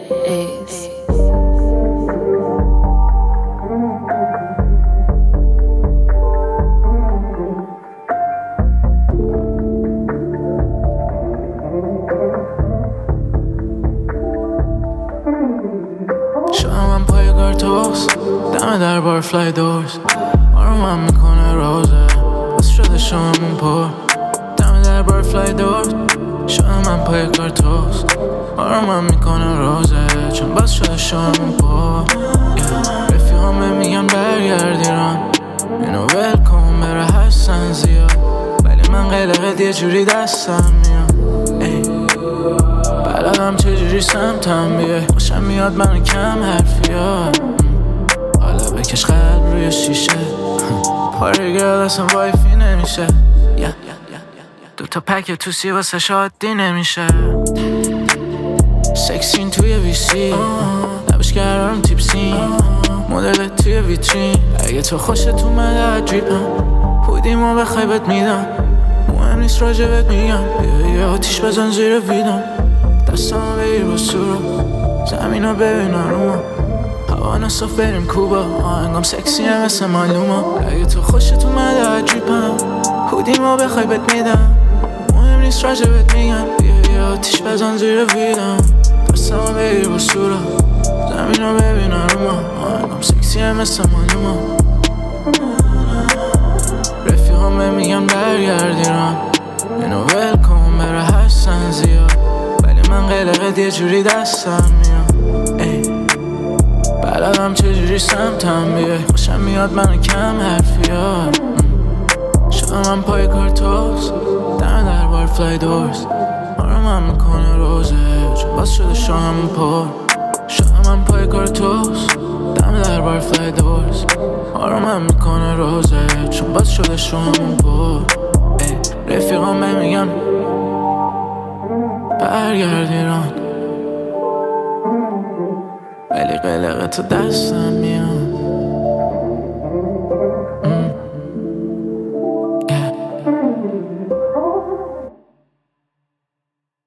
Ace. شامم پای کارتوس دم در بار فلای دورز آرومم میکنه روزه بس شده شاممون پر دم در بار فلای دورز شامم پای کارتوس آرومم میکنه روزه چون بس شده شاممون پر رفیقام میگن برگرد ایران اینو ول کن بره هستن زیاد ولی من قلقت یه جوری دستم میاد بلدم چجوری سمتم بیای خوشم میاد من کم حرفیات حالا بکش قلب روی شیشه پاری گرد اصلا وایفی نمیشه دوتا پک توسی واسه شادی نمیشه سکسین توی ویسی لبش گرم تیپسین مدل توی ویترین اگه تو خوشت اومده عجیبم بودیمو بخوای بهت میدم مهم نیست راجبت میگم بیا یه آتیش بزن زیر ویدم دستامو بگیر با سورا زمینو ببین آروما هوا نصف بریم کوبا آهنگام سکسیه مثل معلوما اگه تو خوشت اومده عجیبم هودیمو بخوای بهت میدم مهم نیست راجبت میگم بیا یه آتیش بزن زیر ویدم دستامو بگیر با سورا زمینو ببین آروما آهنگام سکسیه مثل معلوما رفیقام میگن برگرد ایران اینو ول کن بره هستن زیاد من قلقت یه جوری دستم میاد بلدم چجوری سمتم بیای خوشم میاد من کم حرفیات شامم پای کارتوس دم در بار فلای دورز آرومم میکنه روزه چون باز شده شامم پر شامم پای کارتوس دم در بار فلای دورز آرومم میکنه روزه چون باز شده شامم پر رفیقام میگن برگرد ایران ولی قلقه تو دستم میاد